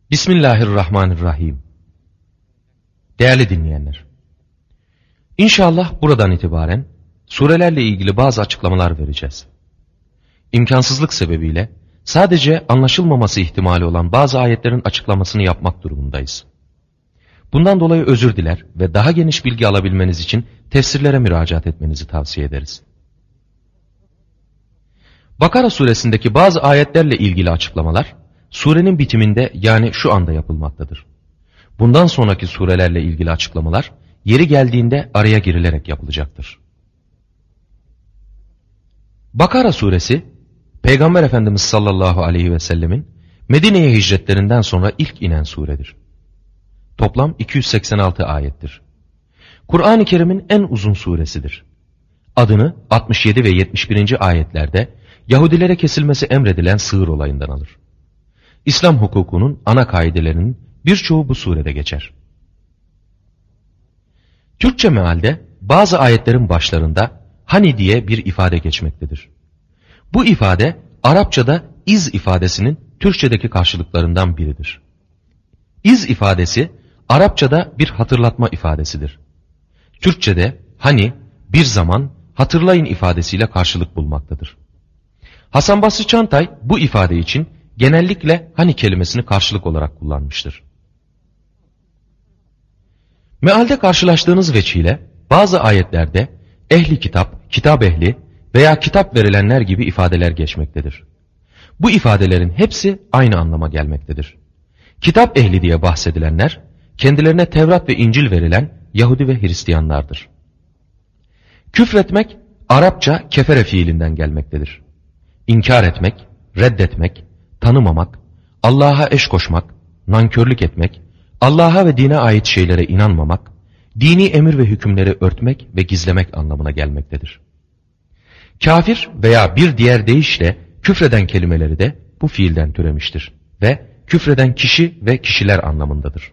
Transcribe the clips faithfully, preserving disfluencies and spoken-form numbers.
Bismillahirrahmanirrahim. Değerli dinleyenler, İnşallah buradan itibaren surelerle ilgili bazı açıklamalar vereceğiz. İmkansızlık sebebiyle sadece anlaşılmaması ihtimali olan bazı ayetlerin açıklamasını yapmak durumundayız. Bundan dolayı özür diler ve daha geniş bilgi alabilmeniz için tefsirlere müracaat etmenizi tavsiye ederiz. Bakara suresindeki bazı ayetlerle ilgili açıklamalar surenin bitiminde, yani şu anda yapılmaktadır. Bundan sonraki surelerle ilgili açıklamalar yeri geldiğinde araya girilerek yapılacaktır. Bakara suresi, Peygamber Efendimiz sallallahu aleyhi ve sellemin Medine'ye hicretlerinden sonra ilk inen suredir. Toplam iki yüz seksen altı ayettir. Kur'an-ı Kerim'in en uzun suresidir. Adını altmış yedi ve yetmiş birinci ayetlerde Yahudilere kesilmesi emredilen sığır olayından alır. İslam hukukunun ana kaidelerinin birçoğu bu surede geçer. Türkçe mealde bazı ayetlerin başlarında hani diye bir ifade geçmektedir. Bu ifade Arapçada iz ifadesinin Türkçedeki karşılıklarından biridir. İz ifadesi Arapçada bir hatırlatma ifadesidir. Türkçede hani, bir zaman, hatırlayın ifadesiyle karşılık bulmaktadır. Hasan Basri Çantay bu ifade için genellikle hani kelimesini karşılık olarak kullanmıştır. Mealde karşılaştığınız veçile bazı ayetlerde ehli kitap, kitap ehli veya kitap verilenler gibi ifadeler geçmektedir. Bu ifadelerin hepsi aynı anlama gelmektedir. Kitap ehli diye bahsedilenler kendilerine Tevrat ve İncil verilen Yahudi ve Hristiyanlardır. Küfretmek Arapça kefere fiilinden gelmektedir. İnkar etmek, reddetmek, tanımamak, Allah'a eş koşmak, nankörlük etmek, Allah'a ve dine ait şeylere inanmamak, dini emir ve hükümleri örtmek ve gizlemek anlamına gelmektedir. Kafir veya bir diğer deyişle küfreden kelimeleri de bu fiilden türemiştir ve küfreden kişi ve kişiler anlamındadır.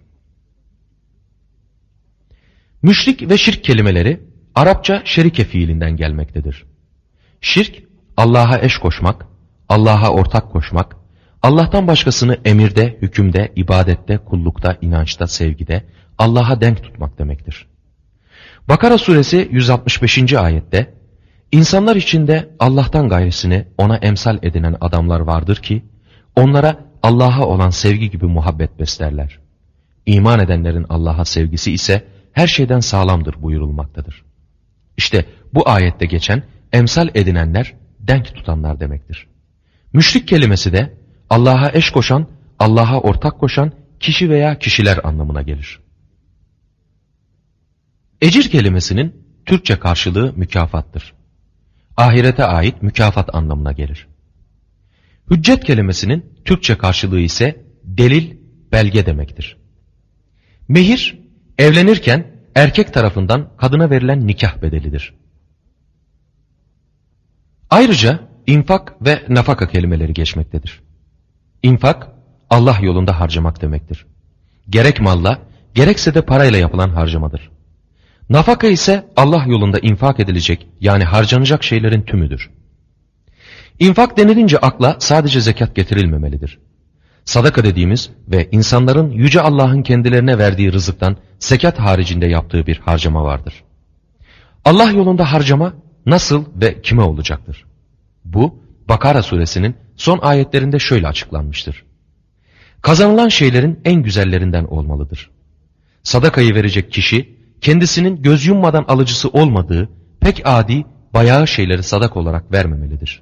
Müşrik ve şirk kelimeleri Arapça şerike fiilinden gelmektedir. Şirk, Allah'a eş koşmak, Allah'a ortak koşmak, Allah'tan başkasını emirde, hükümde, ibadette, kullukta, inançta, sevgide, Allah'a denk tutmak demektir. Bakara suresi yüz altmış beşinci ayette, İnsanlar içinde Allah'tan gayrısını ona emsal edinen adamlar vardır ki, onlara Allah'a olan sevgi gibi muhabbet beslerler. İman edenlerin Allah'a sevgisi ise her şeyden sağlamdır buyurulmaktadır. İşte bu ayette geçen emsal edinenler, denk tutanlar demektir. Müşrik kelimesi de Allah'a eş koşan, Allah'a ortak koşan kişi veya kişiler anlamına gelir. Ecir kelimesinin Türkçe karşılığı mükafattır. Ahirete ait mükafat anlamına gelir. Hüccet kelimesinin Türkçe karşılığı ise delil, belge demektir. Mehir, evlenirken erkek tarafından kadına verilen nikah bedelidir. Ayrıca infak ve nafaka kelimeleri geçmektedir. İnfak, Allah yolunda harcamak demektir. Gerek malla, gerekse de parayla yapılan harcamadır. Nafaka ise Allah yolunda infak edilecek, yani harcanacak şeylerin tümüdür. İnfak denilince akla sadece zekat getirilmemelidir. Sadaka dediğimiz ve insanların Yüce Allah'ın kendilerine verdiği rızıktan zekat haricinde yaptığı bir harcama vardır. Allah yolunda harcama nasıl ve kime olacaktır? Bu, Bakara suresinin son ayetlerinde şöyle açıklanmıştır. Kazanılan şeylerin en güzellerinden olmalıdır. Sadakayı verecek kişi, kendisinin göz yummadan alıcısı olmadığı pek adi, bayağı şeyleri sadak olarak vermemelidir.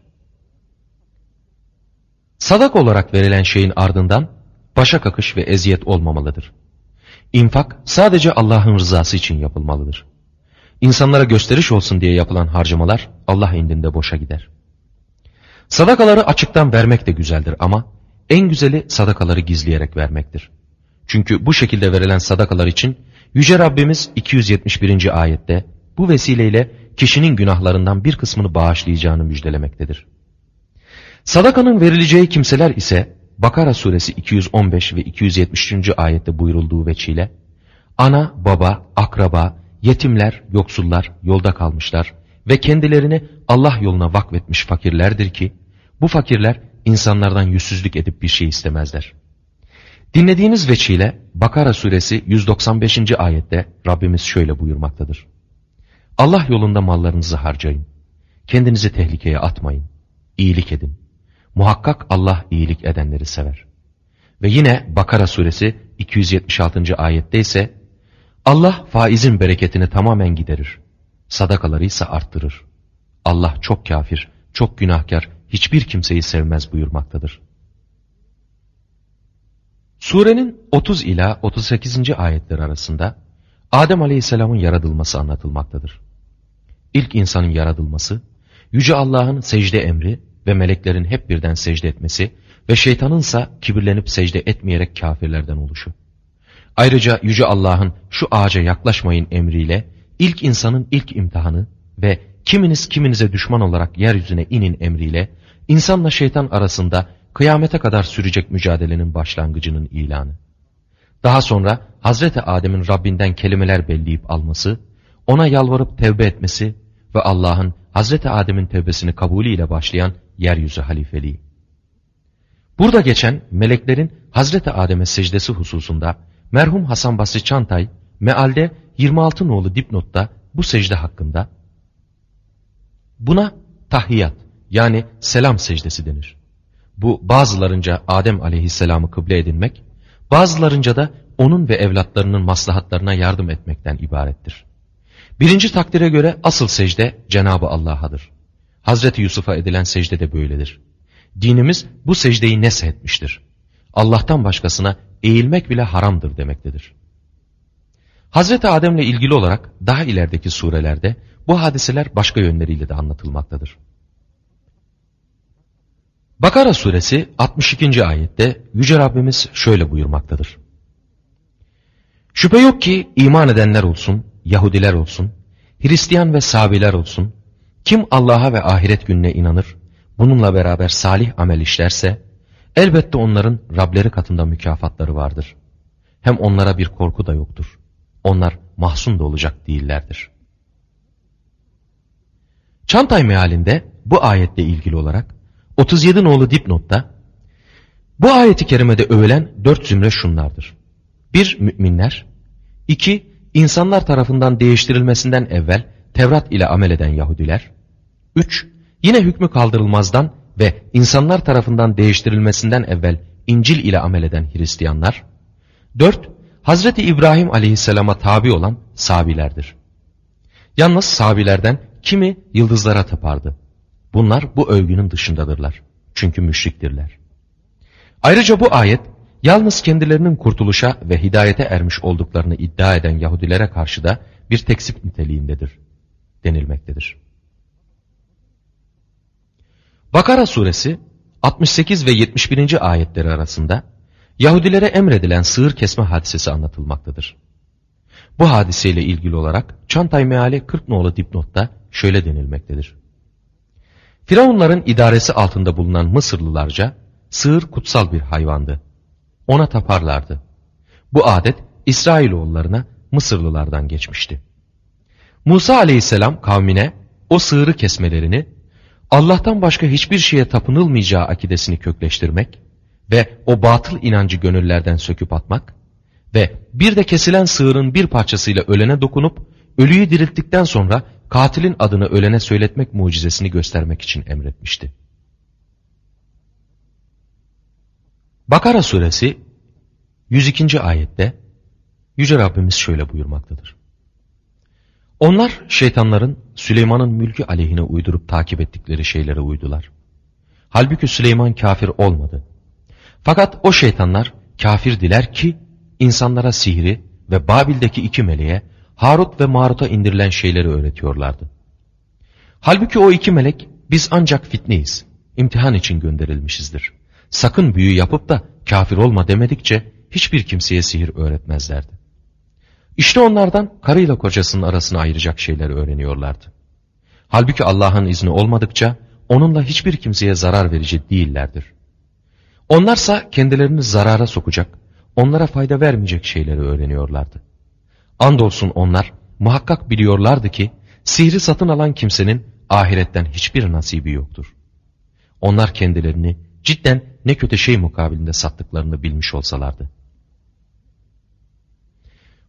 Sadak olarak verilen şeyin ardından başa kakış ve eziyet olmamalıdır. İnfak sadece Allah'ın rızası için yapılmalıdır. İnsanlara gösteriş olsun diye yapılan harcamalar Allah indinde boşa gider. Sadakaları açıktan vermek de güzeldir ama en güzeli sadakaları gizleyerek vermektir. Çünkü bu şekilde verilen sadakalar için Yüce Rabbimiz iki yüz yetmiş birinci ayette bu vesileyle kişinin günahlarından bir kısmını bağışlayacağını müjdelemektedir. Sadakanın verileceği kimseler ise Bakara suresi iki yüz on beş ve iki yüz yetmiş üçüncü ayette buyurulduğu veçile ana, baba, akraba, yetimler, yoksullar, yolda kalmışlar ve kendilerini Allah yoluna vakfetmiş fakirlerdir ki bu fakirler insanlardan yüzsüzlük edip bir şey istemezler. Dinlediğiniz veçile Bakara suresi yüz doksan beşinci ayette Rabbimiz şöyle buyurmaktadır. Allah yolunda mallarınızı harcayın. Kendinizi tehlikeye atmayın. İyilik edin. Muhakkak Allah iyilik edenleri sever. Ve yine Bakara suresi iki yüz yetmiş altıncı ayette ise Allah faizin bereketini tamamen giderir. Sadakaları ise arttırır. Allah çok kafir, çok günahkar, hiçbir kimseyi sevmez buyurmaktadır. Surenin otuz ila otuz sekizinci ayetler arasında Adem Aleyhisselam'ın yaratılması anlatılmaktadır. İlk insanın yaratılması, Yüce Allah'ın secde emri ve meleklerin hep birden secde etmesi ve şeytanınsa kibirlenip secde etmeyerek kafirlerden oluşu. Ayrıca Yüce Allah'ın şu ağaca yaklaşmayın emriyle ilk insanın ilk imtihanı ve kiminiz kiminize düşman olarak yeryüzüne inin emriyle insanla şeytan arasında kıyamete kadar sürecek mücadelenin başlangıcının ilanı. Daha sonra Hazreti Adem'in Rabbinden kelimeler belleyip alması, ona yalvarıp tevbe etmesi ve Allah'ın Hazreti Adem'in tevbesini kabulüyle başlayan yeryüzü halifeliği. Burada geçen meleklerin Hazreti Adem'e secdesi hususunda merhum Hasan Basri Çantay, mealde yirmi altı nolu dipnotta bu secde hakkında, buna tahiyyat yani selam secdesi denir. Bu bazılarınca Adem aleyhisselamı kıble edinmek, bazılarınca da onun ve evlatlarının maslahatlarına yardım etmekten ibarettir. Birinci takdire göre asıl secde Cenab-ı Allah'adır. Hazreti Yusuf'a edilen secde de böyledir. Dinimiz bu secdeyi neshetmiştir. Allah'tan başkasına eğilmek bile haramdır demektedir. Hazreti Adem'le ilgili olarak daha ilerideki surelerde bu hadiseler başka yönleriyle de anlatılmaktadır. Bakara suresi altmış ikinci ayette Yüce Rabbimiz şöyle buyurmaktadır. Şüphe yok ki iman edenler olsun, Yahudiler olsun, Hristiyan ve Sabiler olsun, kim Allah'a ve ahiret gününe inanır, bununla beraber salih amel işlerse, elbette onların Rableri katında mükafatları vardır. Hem onlara bir korku da yoktur. Onlar mahzun da olacak değillerdir. Çantay mealinde bu ayetle ilgili olarak otuz yedi nolu dipnotta bu ayeti kerimede övülen dört zümre şunlardır. bir Müminler, iki insanlar tarafından değiştirilmesinden evvel Tevrat ile amel eden Yahudiler, üç yine hükmü kaldırılmazdan ve insanlar tarafından değiştirilmesinden evvel İncil ile amel eden Hristiyanlar, dört Hazreti İbrahim aleyhisselama tabi olan Sabilerdir. Yalnız Sabilerden kimi yıldızlara tapardı. Bunlar bu övgünün dışındadırlar. Çünkü müşriktirler. Ayrıca bu ayet yalnız kendilerinin kurtuluşa ve hidayete ermiş olduklarını iddia eden Yahudilere karşı da bir tekzip niteliğindedir denilmektedir. Bakara suresi altmış sekiz ve yetmiş birinci ayetleri arasında Yahudilere emredilen sığır kesme hadisesi anlatılmaktadır. Bu hadiseyle ilgili olarak Çantay meali kırk nolu dipnotta şöyle denilmektedir. Firavunların idaresi altında bulunan Mısırlılarca sığır kutsal bir hayvandı. Ona taparlardı. Bu adet İsrailoğullarına Mısırlılardan geçmişti. Musa aleyhisselam kavmine o sığırı kesmelerini, Allah'tan başka hiçbir şeye tapınılmayacağı akidesini kökleştirmek ve o batıl inancı gönüllerden söküp atmak ve bir de kesilen sığırın bir parçasıyla ölene dokunup ölüyü dirilttikten sonra katilin adını ölene söyletmek mucizesini göstermek için emretmişti. Bakara suresi yüz ikinci ayette Yüce Rabbimiz şöyle buyurmaktadır. Onlar şeytanların Süleyman'ın mülkü aleyhine uydurup takip ettikleri şeylere uydular. Halbuki Süleyman kafir olmadı. Fakat o şeytanlar kafirdiler ki insanlara sihri ve Babil'deki iki meleğe Harut ve Marut'a indirilen şeyleri öğretiyorlardı. Halbuki o iki melek biz ancak fitneyiz, imtihan için gönderilmişizdir. Sakın büyü yapıp da kafir olma demedikçe hiçbir kimseye sihir öğretmezlerdi. İşte onlardan karıyla kocasının arasını ayıracak şeyleri öğreniyorlardı. Halbuki Allah'ın izni olmadıkça onunla hiçbir kimseye zarar verici değillerdir. Onlarsa kendilerini zarara sokacak, onlara fayda vermeyecek şeyleri öğreniyorlardı. Andolsun onlar muhakkak biliyorlardı ki sihri satın alan kimsenin ahiretten hiçbir nasibi yoktur. Onlar kendilerini cidden ne kötü şey mukabilinde sattıklarını bilmiş olsalardı.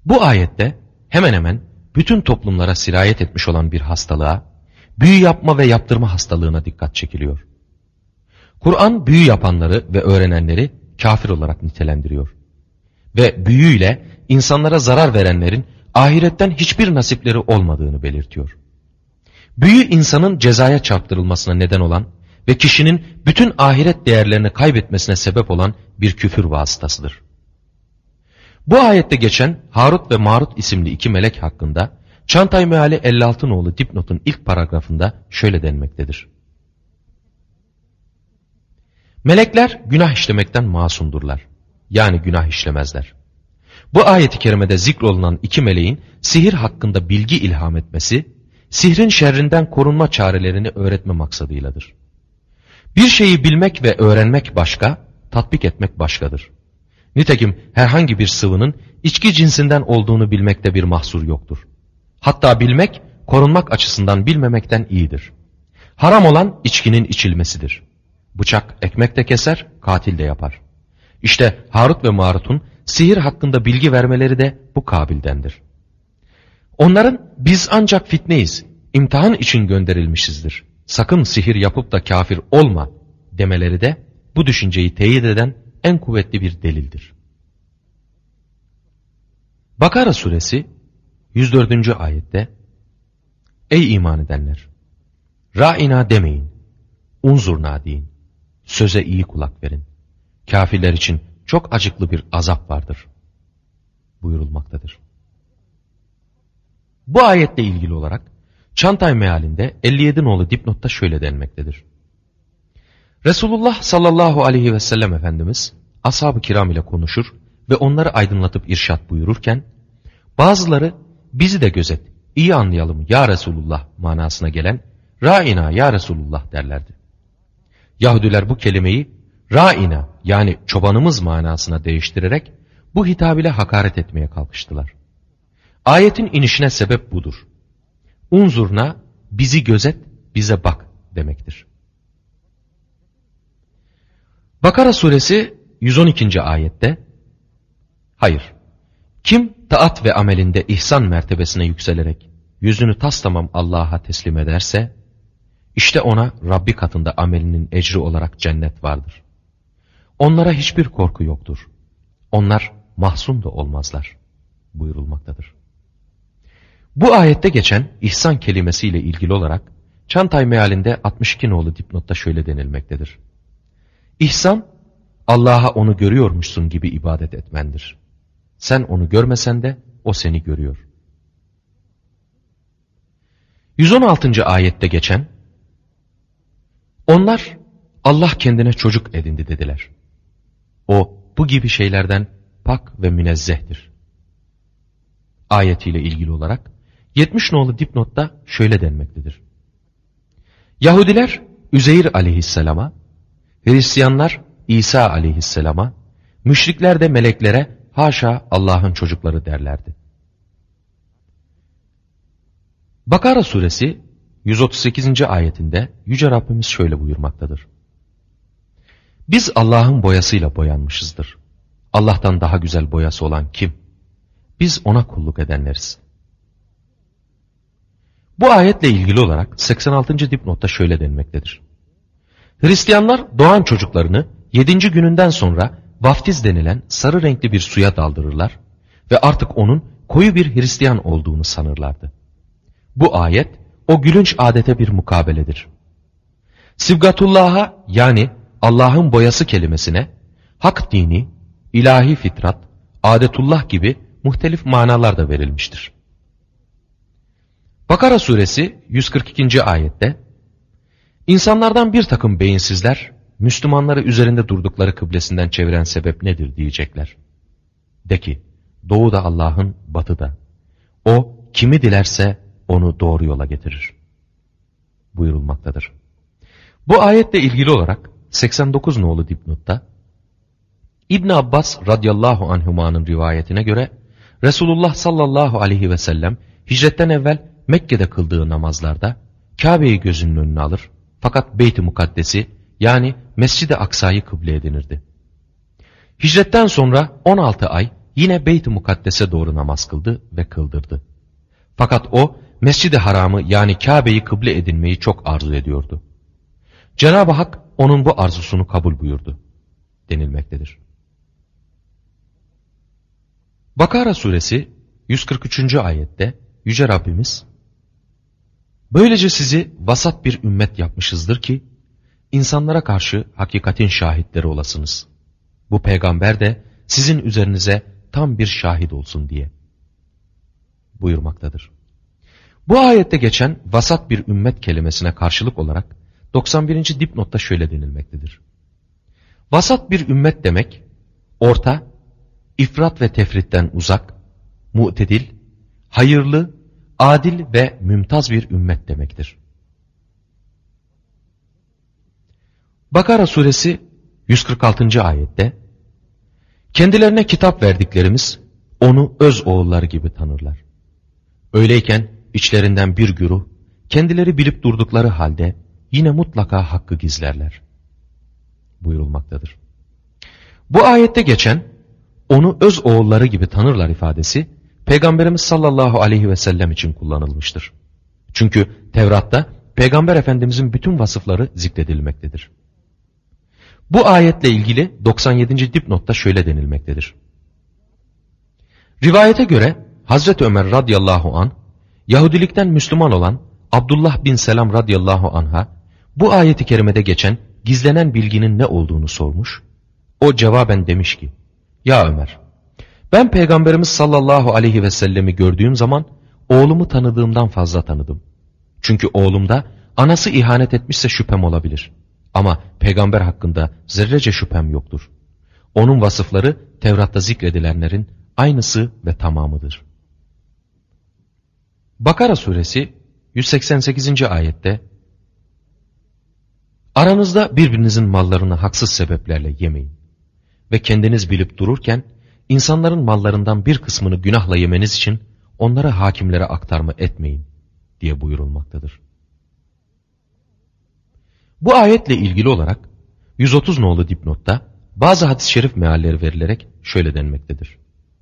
Bu ayette hemen hemen bütün toplumlara sirayet etmiş olan bir hastalığa, büyü yapma ve yaptırma hastalığına dikkat çekiliyor. Kur'an büyü yapanları ve öğrenenleri kafir olarak nitelendiriyor. Ve büyüyle insanlara zarar verenlerin ahiretten hiçbir nasipleri olmadığını belirtiyor. Büyü insanın cezaya çarptırılmasına neden olan ve kişinin bütün ahiret değerlerini kaybetmesine sebep olan bir küfür vasıtasıdır. Bu ayette geçen Harut ve Marut isimli iki melek hakkında Çantay Meali elli altı nolu dipnotun ilk paragrafında şöyle denmektedir. Melekler günah işlemekten masumdurlar. Yani günah işlemezler. Bu ayet-i kerimede zikrolunan iki meleğin sihir hakkında bilgi ilham etmesi, sihrin şerrinden korunma çarelerini öğretme maksadıyladır. Bir şeyi bilmek ve öğrenmek başka, tatbik etmek başkadır. Nitekim herhangi bir sıvının içki cinsinden olduğunu bilmekte bir mahsur yoktur. Hatta bilmek, korunmak açısından bilmemekten iyidir. Haram olan içkinin içilmesidir. Bıçak ekmek de keser, katil de yapar. İşte Harut ve Marut'un sihir hakkında bilgi vermeleri de bu kabildendir. Onların biz ancak fitneyiz, imtihan için gönderilmişizdir. Sakın sihir yapıp da kafir olma demeleri de bu düşünceyi teyit eden en kuvvetli bir delildir. Bakara suresi yüz dördüncü ayette Ey iman edenler! Ra'ina demeyin, unzurna deyin, söze iyi kulak verin. Kafirler için çok acıklı bir azap vardır buyurulmaktadır. Bu ayetle ilgili olarak Çantay mealinde elli yedi nolu dipnotta şöyle denmektedir. Resulullah sallallahu aleyhi ve sellem Efendimiz ashab-ı kiram ile konuşur ve onları aydınlatıp irşad buyururken bazıları bizi de gözet, iyi anlayalım ya Resulullah manasına gelen Ra'ina ya Resulullah derlerdi. Yahudiler bu kelimeyi Ra'ina yani çobanımız manasına değiştirerek bu hitap ile hakaret etmeye kalkıştılar. Ayetin inişine sebep budur. Unzurna bizi gözet, bize bak demektir. Bakara suresi yüz on ikinci ayette hayır, kim taat ve amelinde ihsan mertebesine yükselerek yüzünü tastamam Allah'a teslim ederse işte ona Rabbi katında amelinin ecri olarak cennet vardır. Onlara hiçbir korku yoktur. Onlar mahzun da olmazlar buyurulmaktadır. Bu ayette geçen ihsan kelimesiyle ilgili olarak Çantay mealinde altmış iki nolu dipnotta şöyle denilmektedir. İhsan, Allah'a onu görüyormuşsun gibi ibadet etmendir. Sen onu görmesen de o seni görüyor. yüz on altıncı ayette geçen, onlar Allah kendine çocuk edindi dediler. O bu gibi şeylerden pak ve münezzehtir. Ayetiyle ilgili olarak yetmiş nolu dipnotta şöyle denmektedir. Yahudiler Üzeyr aleyhisselama, Hristiyanlar İsa aleyhisselama, müşrikler de meleklere haşa Allah'ın çocukları derlerdi. Bakara suresi yüz otuz sekizinci ayetinde Yüce Rabbimiz şöyle buyurmaktadır. Biz Allah'ın boyasıyla boyanmışızdır. Allah'tan daha güzel boyası olan kim? Biz ona kulluk edenleriz. Bu ayetle ilgili olarak seksen altıncı dipnotta şöyle denmektedir. Hristiyanlar doğan çocuklarını yedinci gününden sonra vaftiz denilen sarı renkli bir suya daldırırlar ve artık onun koyu bir Hristiyan olduğunu sanırlardı. Bu ayet o gülünç adete bir mukabeledir. Sibgatullah'a yani Allah'ın boyası kelimesine hak dini, ilahi fitrat, adetullah gibi muhtelif manalar da verilmiştir. Bakara suresi yüz kırk ikinci ayette İnsanlardan bir takım beyinsizler Müslümanları üzerinde durdukları kıblesinden çeviren sebep nedir diyecekler. De ki doğu da Allah'ın, batı da. O kimi dilerse onu doğru yola getirir buyurulmaktadır. Bu ayetle ilgili olarak seksen dokuz nolu dipnotta İbn Abbas radıyallahu anhuma'nın rivayetine göre Resulullah sallallahu aleyhi ve sellem hicretten evvel Mekke'de kıldığı namazlarda Kabe'yi gözünün önüne alır fakat Beyt-i Mukaddes'i yani Mescid-i Aksa'yı kıble edinirdi. Hicretten sonra on altı ay yine Beyt-i Mukaddes'e doğru namaz kıldı ve kıldırdı. Fakat o Mescid-i Haram'ı yani Kabe'yi kıble edinmeyi çok arzu ediyordu. Cenab-ı Hak onun bu arzusunu kabul buyurdu denilmektedir. Bakara suresi yüz kırk üçüncü ayette Yüce Rabbimiz, böylece sizi vasat bir ümmet yapmışızdır ki, insanlara karşı hakikatin şahitleri olasınız. Bu peygamber de sizin üzerinize tam bir şahit olsun diye buyurmaktadır. Bu ayette geçen vasat bir ümmet kelimesine karşılık olarak doksan birinci dipnotta şöyle denilmektedir. Vasat bir ümmet demek, orta, ifrat ve tefritten uzak, mu'tedil, hayırlı, adil ve mümtaz bir ümmet demektir. Bakara suresi yüz kırk altıncı ayette, kendilerine kitap verdiklerimiz onu öz oğulları gibi tanırlar. Öyleyken içlerinden bir güruh, kendileri bilip durdukları halde yine mutlaka hakkı gizlerler buyurulmaktadır. Bu ayette geçen onu öz oğulları gibi tanırlar ifadesi Peygamberimiz sallallahu aleyhi ve sellem için kullanılmıştır. Çünkü Tevrat'ta Peygamber Efendimizin bütün vasıfları zikredilmektedir. Bu ayetle ilgili doksan yedinci dipnotta şöyle denilmektedir. Rivayete göre Hazreti Ömer radıyallahu anh, Yahudilikten Müslüman olan Abdullah bin Selam radıyallahu anh'a bu ayeti kerimede geçen gizlenen bilginin ne olduğunu sormuş. O cevaben demiş ki, ya Ömer, ben Peygamberimiz sallallahu aleyhi ve sellemi gördüğüm zaman oğlumu tanıdığımdan fazla tanıdım. Çünkü oğlumda anası ihanet etmişse şüphem olabilir. Ama peygamber hakkında zerrece şüphem yoktur. Onun vasıfları Tevrat'ta zikredilenlerin aynısı ve tamamıdır. Bakara suresi yüz seksen sekizinci ayette, aranızda birbirinizin mallarını haksız sebeplerle yemeyin ve kendiniz bilip dururken insanların mallarından bir kısmını günahla yemeniz için onları hakimlere aktarma etmeyin diye buyurulmaktadır. Bu ayetle ilgili olarak yüz otuz nolu dipnotta bazı hadis-i şerif mealleri verilerek şöyle denmektedir.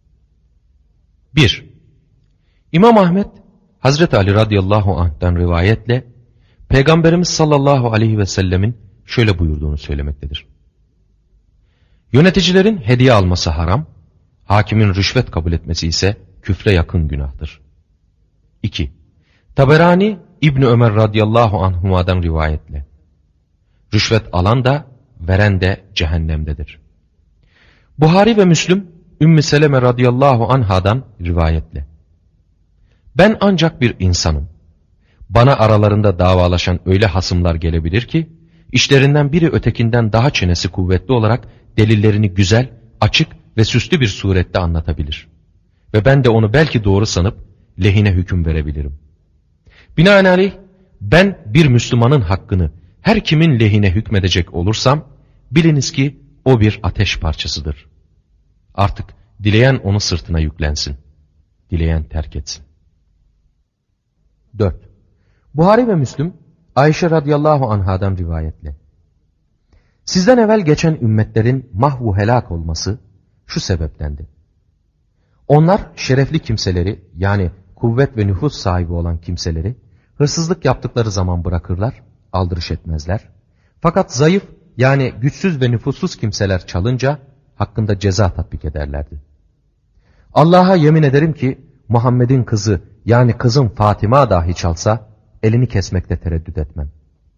bir. İmam Ahmet Hazreti Ali radıyallahu anh'tan rivayetle Peygamberimiz sallallahu aleyhi ve sellemin şöyle buyurduğunu söylemektedir. Yöneticilerin hediye alması haram, hakimin rüşvet kabul etmesi ise küfre yakın günahtır. iki. Taberani İbni Ömer radıyallahu anhuma'dan rivayetle rüşvet alan da veren de cehennemdedir. Buhari ve Müslüm Ümmü Seleme radıyallahu anhadan rivayetle ben ancak bir insanım. Bana aralarında davalaşan öyle hasımlar gelebilir ki işlerinden biri ötekinden daha çenesi kuvvetli olarak delillerini güzel, açık ve süslü bir surette anlatabilir. Ve ben de onu belki doğru sanıp lehine hüküm verebilirim. Binaenaleyh ben bir Müslümanın hakkını her kimin lehine hükmedecek olursam biliniz ki o bir ateş parçasıdır. Artık dileyen onu sırtına yüklensin, dileyen terk etsin. dört. Buhari ve Müslüm Ayşe radıyallahu anhadan rivayetle sizden evvel geçen ümmetlerin mahvu helak olması şu sebeptendi. Onlar şerefli kimseleri yani kuvvet ve nüfus sahibi olan kimseleri hırsızlık yaptıkları zaman bırakırlar, aldırış etmezler. Fakat zayıf yani güçsüz ve nüfussuz kimseler çalınca hakkında ceza tatbik ederlerdi. Allah'a yemin ederim ki Muhammed'in kızı yani kızım Fatıma dahi çalsa elini kesmekte tereddüt etmem.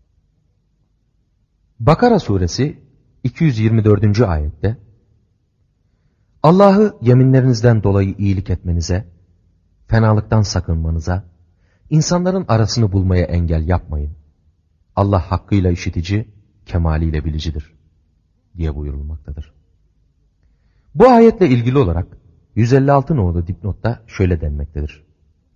Bakara suresi iki yüz yirmi dördüncü ayette Allah'ı yeminlerinizden dolayı iyilik etmenize, fenalıktan sakınmanıza, insanların arasını bulmaya engel yapmayın. Allah hakkıyla işitici, kemaliyle bilicidir diye buyurulmaktadır. Bu ayetle ilgili olarak yüz elli altı nolu dipnotta şöyle denmektedir.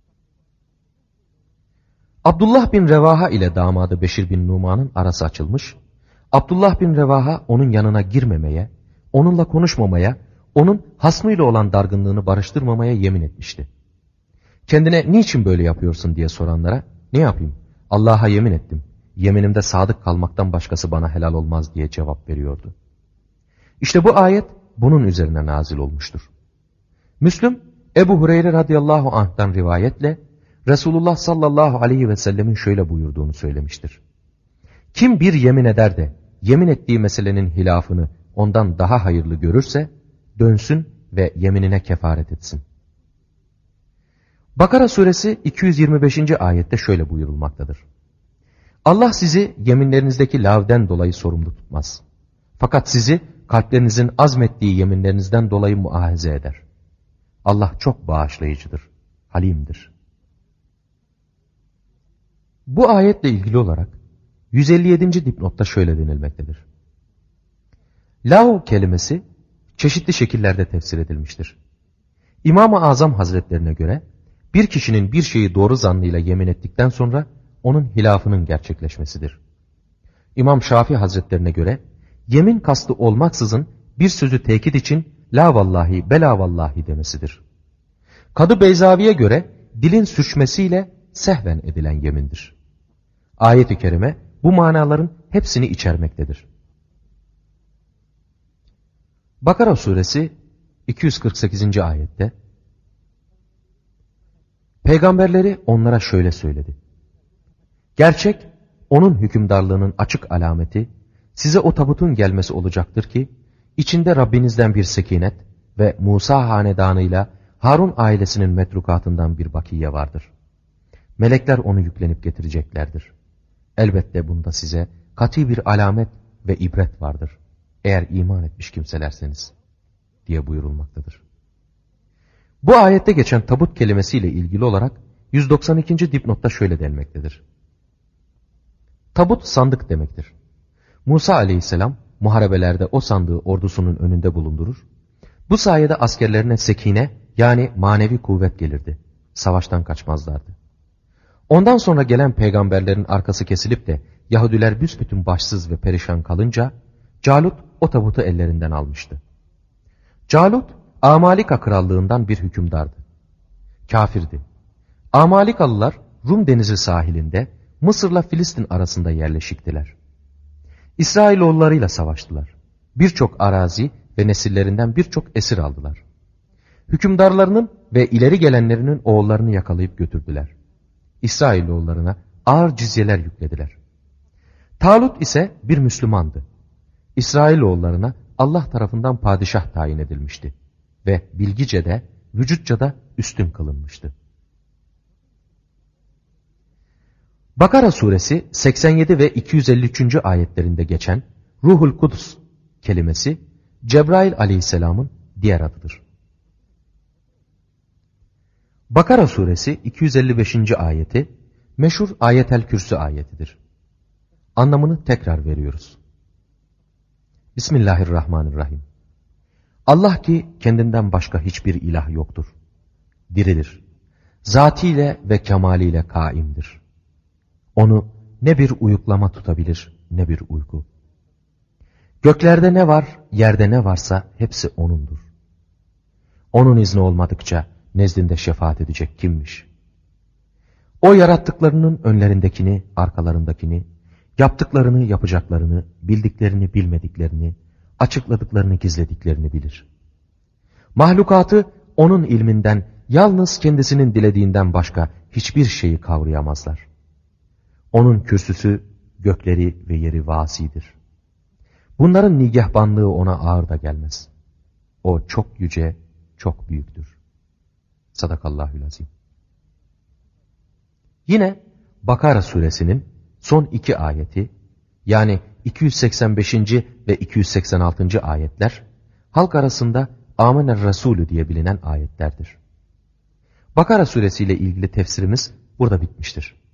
Abdullah bin Revaha ile damadı Beşir bin Numan'ın arası açılmış, Abdullah bin Revaha onun yanına girmemeye, onunla konuşmamaya, onun hasmıyla olan dargınlığını barıştırmamaya yemin etmişti. Kendine niçin böyle yapıyorsun diye soranlara, ne yapayım? Allah'a yemin ettim. Yeminimde sadık kalmaktan başkası bana helal olmaz diye cevap veriyordu. İşte bu ayet bunun üzerine nazil olmuştur. Müslüm, Ebu Hureyre radıyallahu anh'tan rivayetle Resulullah sallallahu aleyhi ve sellemin şöyle buyurduğunu söylemiştir. Kim bir yemin eder de yemin ettiği meselenin hilafını ondan daha hayırlı görürse dönsün ve yeminine kefaret etsin. Bakara suresi iki yüz yirmi beşinci ayette şöyle buyurulmaktadır. Allah sizi yeminlerinizdeki lavden dolayı sorumlu tutmaz. Fakat sizi kalplerinizin azmettiği yeminlerinizden dolayı muahaze eder. Allah çok bağışlayıcıdır, halimdir. Bu ayetle ilgili olarak yüz elli yedinci dipnotta şöyle denilmektedir. Lav kelimesi çeşitli şekillerde tefsir edilmiştir. İmam-ı Azam Hazretlerine göre bir kişinin bir şeyi doğru zannıyla yemin ettikten sonra onun hilafının gerçekleşmesidir. İmam Şafii Hazretlerine göre yemin kastı olmaksızın bir sözü tekit için la vallahi bela vallahi demesidir. Kadı Beyzavi'ye göre dilin sürçmesiyle sehven edilen yemindir. Ayet-i kerime bu manaların hepsini içermektedir. Bakara suresi iki yüz kırk sekizinci ayette peygamberleri onlara şöyle söyledi. Gerçek onun hükümdarlığının açık alameti size o tabutun gelmesi olacaktır ki içinde Rabbinizden bir sekinet ve Musa hanedanıyla Harun ailesinin metrukatından bir bakiye vardır. Melekler onu yüklenip getireceklerdir. Elbette bunda size kat'i bir alamet ve ibret vardır. Eğer iman etmiş kimselerseniz diye buyurulmaktadır. Bu ayette geçen tabut kelimesiyle ilgili olarak yüz doksan ikinci dipnotta şöyle denmektedir. Tabut sandık demektir. Musa aleyhisselam muharebelerde o sandığı ordusunun önünde bulundurur. Bu sayede askerlerine sekine yani manevi kuvvet gelirdi. Savaştan kaçmazlardı. Ondan sonra gelen peygamberlerin arkası kesilip de Yahudiler büsbütün başsız ve perişan kalınca Calut o tabutu ellerinden almıştı. Calut Amalika krallığından bir hükümdardı. Kafirdi. Amalikalılar Rum denizi sahilinde Mısır'la Filistin arasında yerleşiktiler. İsrailoğullarıyla savaştılar. Birçok arazi ve nesillerinden birçok esir aldılar. Hükümdarlarının ve ileri gelenlerinin oğullarını yakalayıp götürdüler. İsrailoğullarına ağır cizyeler yüklediler. Talut ise bir Müslümandı. İsrailoğullarına Allah tarafından padişah tayin edilmişti ve bilgice de vücutça da üstün kılınmıştı. Bakara suresi seksen yedi ve iki yüz elli üçüncü ayetlerinde geçen Ruhul Kudüs kelimesi Cebrail aleyhisselamın diğer adıdır. Bakara suresi iki yüz elli beşinci ayeti meşhur Ayetel Kürsü ayetidir. Anlamını tekrar veriyoruz. Bismillahirrahmanirrahim. Allah ki kendinden başka hiçbir ilah yoktur. Diridir. Zatiyle ve kemaliyle kaimdir. Onu ne bir uyuklama tutabilir ne bir uyku. Göklerde ne var, yerde ne varsa hepsi O'nundur. O'nun izni olmadıkça nezdinde şefaat edecek kimmiş? O yarattıklarının önlerindekini, arkalarındakini, yaptıklarını, yapacaklarını, bildiklerini, bilmediklerini, açıkladıklarını, gizlediklerini bilir. Mahlukatı O'nun ilminden yalnız kendisinin dilediğinden başka hiçbir şeyi kavrayamazlar. O'nun kürsüsü gökleri ve yeri vasidir. Bunların nigahbanlığı O'na ağır da gelmez. O çok yüce, çok büyüktür. Sadakallahülazim. Yine Bakara suresinin son iki ayeti yani iki yüz seksen beşinci ve iki yüz seksen altıncı ayetler halk arasında Amener Resulü diye bilinen ayetlerdir. Bakara suresiyle ilgili tefsirimiz burada bitmiştir.